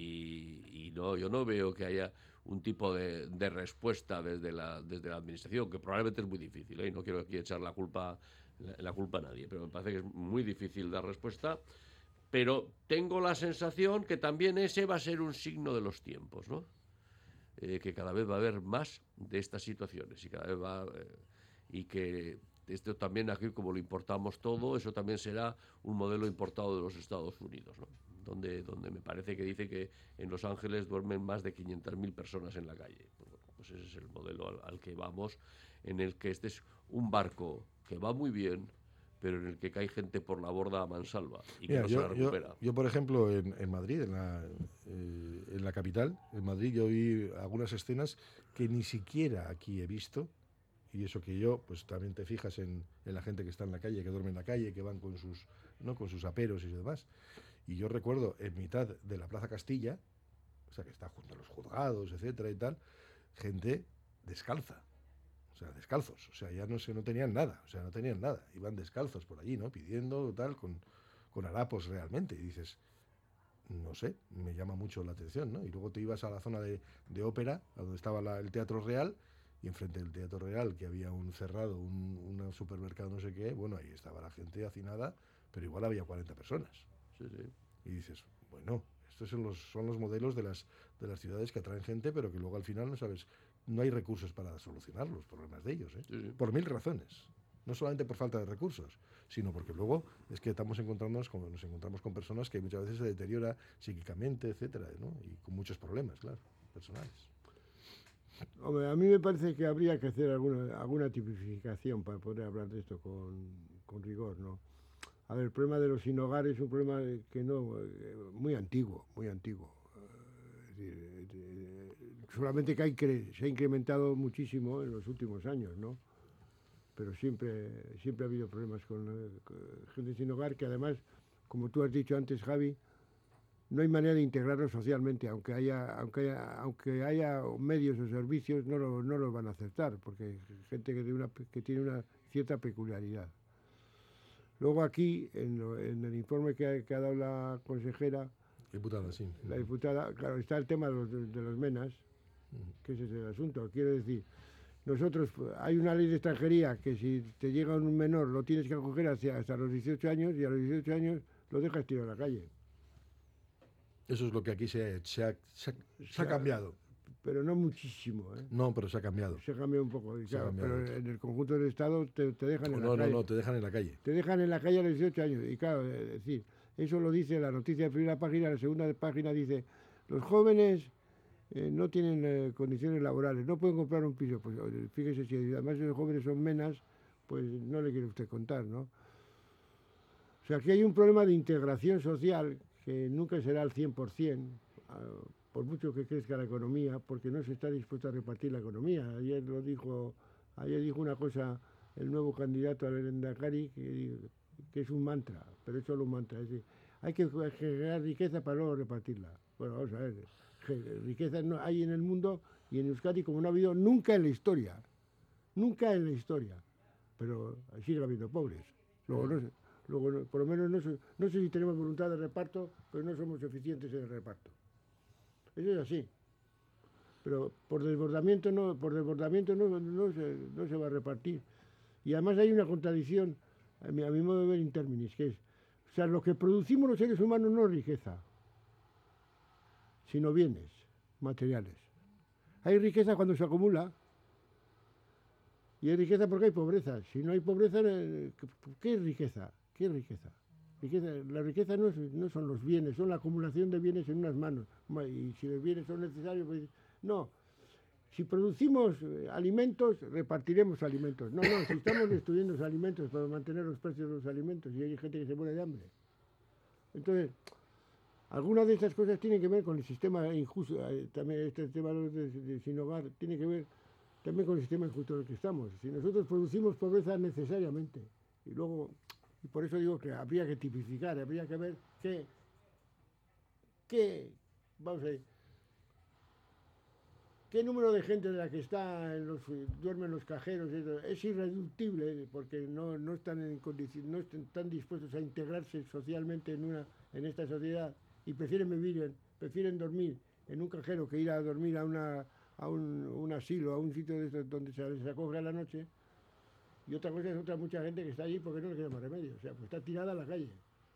Y no, yo no veo que haya un tipo de respuesta desde la administración, que probablemente es muy difícil, ¿eh? No quiero aquí echar la culpa a nadie, pero me parece que es muy difícil dar respuesta. Pero tengo la sensación que también ese va a ser un signo de los tiempos, ¿no? Que cada vez va a haber más de estas situaciones y cada vez y que esto también aquí, como lo importamos todo, eso también será un modelo importado de los Estados Unidos, ¿no? Donde me parece que dice que en Los Ángeles duermen más de 500.000 personas en la calle. Pues ese es el modelo al que vamos, en el que este es un barco que va muy bien, pero en el que cae gente por la borda a mansalva y que no se la recupera. Yo, por ejemplo, en Madrid, en la capital, en Madrid, yo vi algunas escenas que ni siquiera aquí he visto. Y eso que yo, pues también te fijas en la gente que está en la calle, que duerme en la calle, que van con sus aperos y demás. Y yo recuerdo en mitad de la Plaza Castilla, o sea, que está junto a los juzgados, etcétera y tal, gente descalza. O sea, descalzos. O sea, ya no tenían nada. O sea, no tenían nada. Iban descalzos por allí, ¿no? Pidiendo tal, con harapos realmente. Y dices, no sé, me llama mucho la atención, ¿no? Y luego te ibas a la zona de ópera, a donde estaba el Teatro Real, y enfrente del Teatro Real, que había un cerrado, un supermercado, no sé qué, bueno, ahí estaba la gente hacinada, pero igual había 40 personas. Sí, sí. Y dices, bueno, estos son los modelos de las ciudades que atraen gente, pero que luego al final no hay recursos para solucionar los problemas de ellos, ¿eh? Sí, sí. Por 1000 razones. No solamente por falta de recursos, sino porque luego es que nos encontramos con personas que muchas veces se deteriora psíquicamente, etcétera, ¿no? Y con muchos problemas, claro, personales. Hombre, a mí me parece que habría que hacer alguna tipificación para poder hablar de esto con rigor, ¿no? A ver, el problema de los sin hogar es un problema muy antiguo, muy antiguo. Es decir, solamente que se ha incrementado muchísimo en los últimos años, ¿no? Pero siempre ha habido problemas con gente sin hogar, que además, como tú has dicho antes, Javi, no hay manera de integrarlos socialmente, aunque haya medios o servicios, no los van a aceptar, porque hay gente que tiene una cierta peculiaridad. Luego aquí, en el informe que ha dado la consejera, diputada, sí. La diputada, claro, está el tema de los menas, que ese es el asunto. Quiere decir, nosotros, hay una ley de extranjería que si te llega un menor lo tienes que acoger hasta los 18 años, y a los 18 años lo dejas tirado a la calle. Eso es lo que aquí se ha cambiado. Pero no muchísimo, ¿eh? No, pero se ha cambiado. Se ha cambiado un poco, claro, pero en el conjunto del Estado te dejan en la calle. No, te dejan en la calle. Te dejan en la calle a los 18 años. Y claro, es decir, eso lo dice la noticia de primera página, la segunda página dice, los jóvenes no tienen condiciones laborales, no pueden comprar un piso. Pues fíjese, si además los jóvenes son menas, pues no le quiere usted contar, ¿no? O sea, aquí hay un problema de integración social que nunca será al 100%, por mucho que crezca la economía, porque no se está dispuesto a repartir la economía. Ayer dijo una cosa el nuevo candidato al Lehendakari, que es un mantra, pero es solo un mantra. Es decir, hay que generar riqueza para luego repartirla. Bueno, vamos a ver, riqueza no hay en el mundo y en Euskadi como no ha habido nunca en la historia. Nunca en la historia. Pero sigue habiendo pobres. Luego, por lo menos no sé si tenemos voluntad de reparto, pero no somos eficientes en el reparto. Eso es así. Pero por desbordamiento no se va a repartir. Y además hay una contradicción, a mi modo de ver, in terminis, que es, o sea, lo que producimos los seres humanos no es riqueza, sino bienes, materiales. Hay riqueza cuando se acumula, Y hay riqueza porque hay pobreza. Si no hay pobreza, ¿qué es riqueza? ¿Qué es riqueza? La riqueza no son los bienes, son la acumulación de bienes en unas manos. Y si los bienes son necesarios, pues no. Si producimos alimentos, repartiremos alimentos. No, si estamos destruyendo los alimentos para mantener los precios de los alimentos y hay gente que se muere de hambre. Entonces, algunas de esas cosas tienen que ver con el sistema injusto. También este tema de sin hogar tiene que ver también con el sistema injusto en el que estamos. Si nosotros producimos pobreza necesariamente, y por eso digo que habría que tipificar, habría que ver vamos a ver, qué número de gente de la que duerme en los cajeros es irreductible porque no están en condiciones, no están dispuestos a integrarse socialmente en esta sociedad y prefieren dormir en un cajero que ir a dormir a un asilo, a un sitio donde se les acoge a la noche. Y otra cosa es mucha gente que está allí porque no le queda más remedio. O sea, pues está tirada a la calle.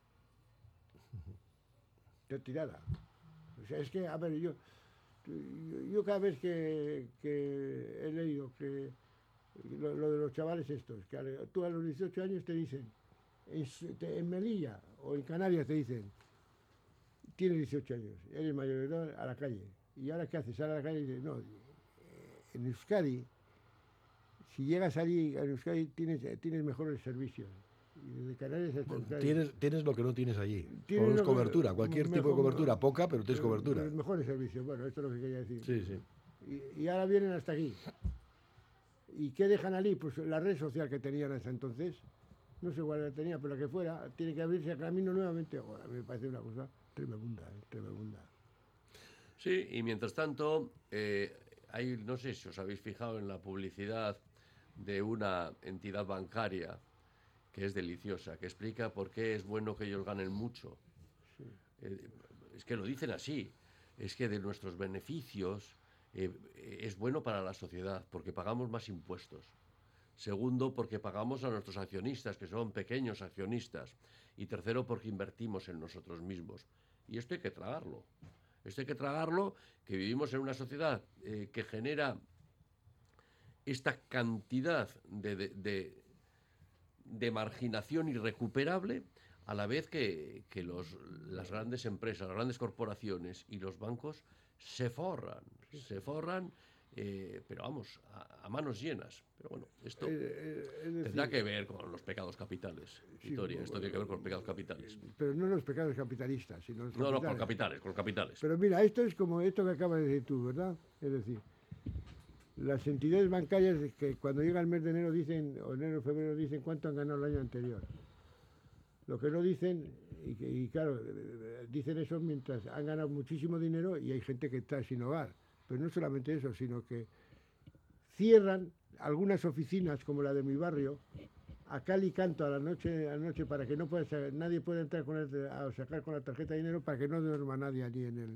Está tirada. O sea, es que, a ver, yo cada vez que he leído que lo de los chavales estos, que tú a los 18 años te dicen, en Melilla o en Canarias te dicen, tienes 18 años, eres mayor de edad, a la calle. ¿Y ahora qué haces? Sale a la calle y dices, no, en Euskadi, si llegas allí, en Euskadi tienes mejores servicios. Y desde Canarias hasta Euskadi, tienes lo que no tienes allí. Tienes cobertura, cualquier tipo de cobertura, poca, pero tienes cobertura. Mejores servicios, bueno, esto es lo que quería decir. Sí. Y ahora vienen hasta aquí. ¿Y qué dejan allí? Pues la red social que tenían hasta entonces, no sé cuál la tenía, pero la que fuera, tiene que abrirse el camino nuevamente. Ahora, me parece una cosa tremenda. Sí, y mientras tanto, no sé si os habéis fijado en la publicidad de una entidad bancaria que es deliciosa, que explica por qué es bueno que ellos ganen mucho. Sí. Es que lo dicen así, es que de nuestros beneficios es bueno para la sociedad, porque pagamos más impuestos. Segundo, porque pagamos a nuestros accionistas, que son pequeños accionistas. Y tercero, porque invertimos en nosotros mismos. Y esto hay que tragarlo. Que vivimos en una sociedad que genera esta cantidad de marginación irrecuperable, a la vez que las grandes empresas, las grandes corporaciones y los bancos se forran, pero vamos, a manos llenas. Pero bueno, esto tendrá que ver con los pecados capitales, Vitoria, esto tiene que ver con los pecados capitales. Pero no los pecados capitalistas, sino los capitales. No, con capitales. Pero mira, esto es como esto que acabas de decir tú, ¿verdad? Es decir, las entidades bancarias que cuando llega el mes de enero dicen, o enero o febrero dicen cuánto han ganado el año anterior. Lo que no dicen, y claro, dicen eso mientras han ganado muchísimo dinero y hay gente que está sin hogar. Pero no solamente eso, sino que cierran algunas oficinas como la de mi barrio a cal y canto a la noche para que nadie pueda entrar a sacar con la tarjeta de dinero para que no duerma nadie allí en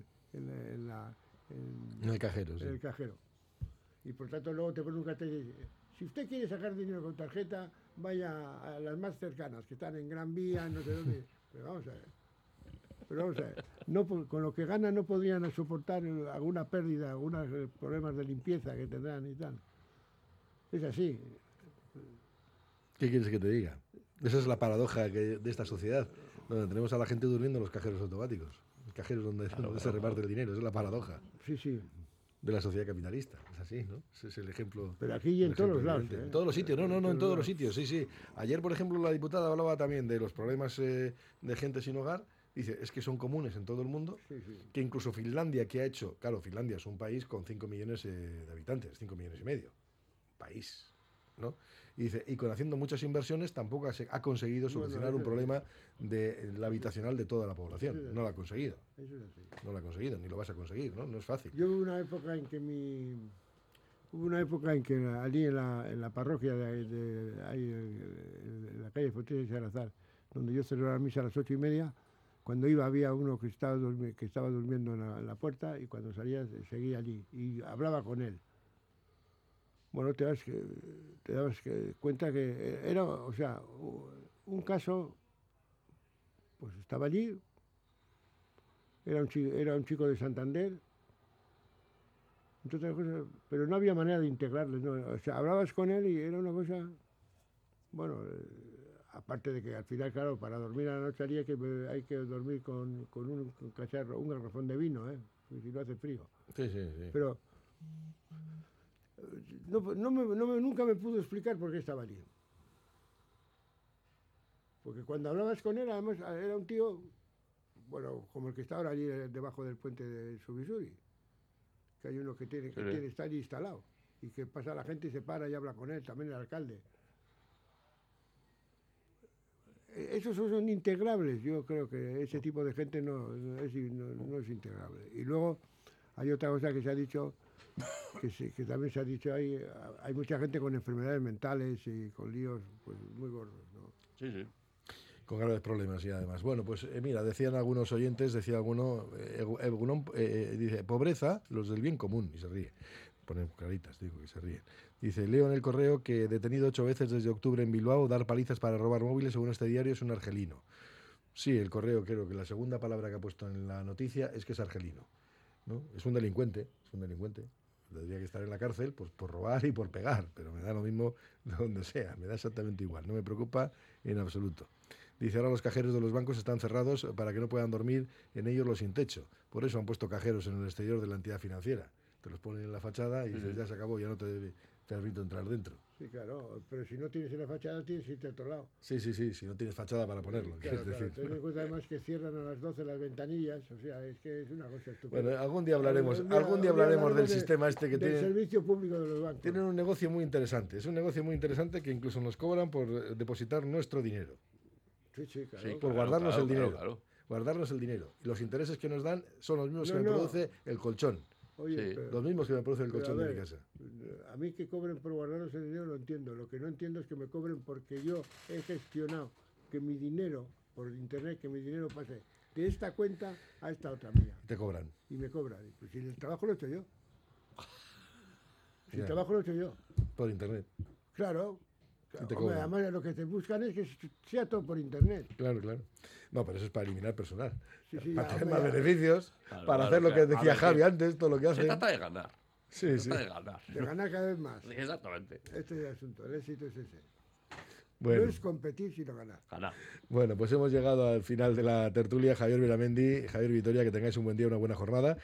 el cajero. En el cajero. Y por tanto luego te ponen un cartel y dice, si usted quiere sacar dinero con tarjeta, vaya a las más cercanas, que están en Gran Vía, no sé dónde. Pero vamos a ver. No, con lo que ganan no podrían soportar alguna pérdida, algunos problemas de limpieza que tendrán y tal. Es así. ¿Qué quieres que te diga? Esa es la paradoja de esta sociedad, donde tenemos a la gente durmiendo en los cajeros automáticos, cajeros donde se reparte el dinero. Esa es la paradoja. Sí. De la sociedad capitalista. Es así, ¿no? Ese es el ejemplo. Pero aquí y en todos los lados. En todos los sitios, no, en todos los sitios, sí. Ayer, por ejemplo, la diputada hablaba también de los problemas de gente sin hogar. Dice, es que son comunes en todo el mundo, que incluso Finlandia, que ha hecho... Claro, Finlandia es un país con 5 millones de habitantes, 5 millones y medio. País, ¿no? Y dice, y con haciendo muchas inversiones tampoco ha conseguido solucionar un problema de la habitacional de toda la población. No lo ha conseguido. Eso es así. No lo ha conseguido, ni lo vas a conseguir, ¿no? No es fácil. Yo hubo una época en que allí en la parroquia en la calle Fontes de Salazar, donde yo celebraba la misa a las 8:30, cuando iba había uno que estaba durmiendo en la puerta y cuando salía seguía allí y hablaba con él. Bueno, te dabas cuenta que era, o sea, un caso, pues estaba allí, era un chico de Santander, entre otras cosas, pero no había manera de integrarles, ¿no? O sea, hablabas con él y era una cosa, bueno, aparte de que al final, claro, para dormir a la noche hay que dormir con un cacharro, un garrafón de vino, si no hace frío. Sí. Pero nunca me pudo explicar por qué estaba allí. Porque cuando hablabas con él, además, era un tío, bueno, como el que está ahora allí debajo del puente de Subisuri, que hay uno que está allí instalado, y que pasa la gente y se para y habla con él, también el alcalde. Esos son integrables, yo creo que ese tipo de gente no es integrable. Y luego hay otra cosa que se ha dicho, que también se ha dicho, hay mucha gente con enfermedades mentales y con líos pues muy gordos, ¿no? Sí. Con graves problemas y además. Bueno, pues mira, decían algunos oyentes, decía alguno, dice, pobreza, los del bien común, y se ríe. Ponen caritas, digo que se ríen. Dice, leo en el correo que detenido 8 veces desde octubre en Bilbao, dar palizas para robar móviles, según este diario, es un argelino. Sí, el correo, creo que la segunda palabra que ha puesto en la noticia es que es argelino, ¿no? Es un delincuente. Tendría que estar en la cárcel pues, por robar y por pegar, pero me da lo mismo donde sea, me da exactamente igual, no me preocupa en absoluto. Dice, ahora los cajeros de los bancos están cerrados para que no puedan dormir en ellos los sin techo. Por eso han puesto cajeros en el exterior de la entidad financiera. Te los ponen en la fachada y dices, ya se acabó, ya no te permito entrar dentro. Sí, claro, pero si no tienes en la fachada, tienes que irte a otro lado. Sí, si no tienes fachada para ponerlo. Claro, decir. Ten en cuenta además que cierran a las 12 las ventanillas, o sea, es que es una cosa estúpida. Bueno, algún día hablaremos del sistema este que tiene. Del servicio público de los bancos. Tienen un negocio muy interesante, es un negocio muy interesante que incluso nos cobran por depositar nuestro dinero. Sí, claro. Sí, por guardarnos el dinero. Claro. Guardarnos el dinero. Y los intereses que nos dan son los mismos que me produce el colchón. Oye, pero, los mismos que me produce el colchón de mi casa. A mí que cobren por guardarnos el dinero lo entiendo. Lo que no entiendo es que me cobren porque yo he gestionado que mi dinero, por internet, que mi dinero pase de esta cuenta a esta otra mía. Te cobran. Y me cobran. Pues si el trabajo lo he hecho yo. El trabajo lo he hecho yo. Por internet. Claro. Hombre, además lo que te buscan es que sea todo por internet. Claro. No, pero eso es para eliminar personal. Sí, para tener más beneficios, para hacer lo que decía Javi antes, todo lo que hace. Se trata de ganar. Sí. De ganar. De ganar cada vez más. Exactamente. Este es el asunto, el éxito es ese. Bueno. No es competir, sino ganar. Bueno, pues hemos llegado al final de la tertulia. Javier Beramendi, Javier Vitoria, que tengáis un buen día, una buena jornada.